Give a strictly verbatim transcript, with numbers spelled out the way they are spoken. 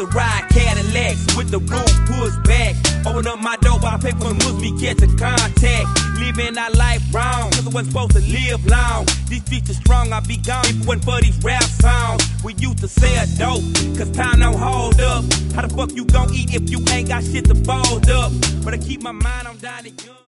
to ride Cadillacs with the roof pushed back. Open up my door while I pay for the moves, me catch a contact. Living our life wrong, cause I wasn't supposed to live long. These streets are strong, I'd be gone if it wasn't for these rap songs. We used to sell dope, cause time don't hold up. How the fuck you gon' eat if you ain't got shit to fold up? But I keep my mind on Donnie Young.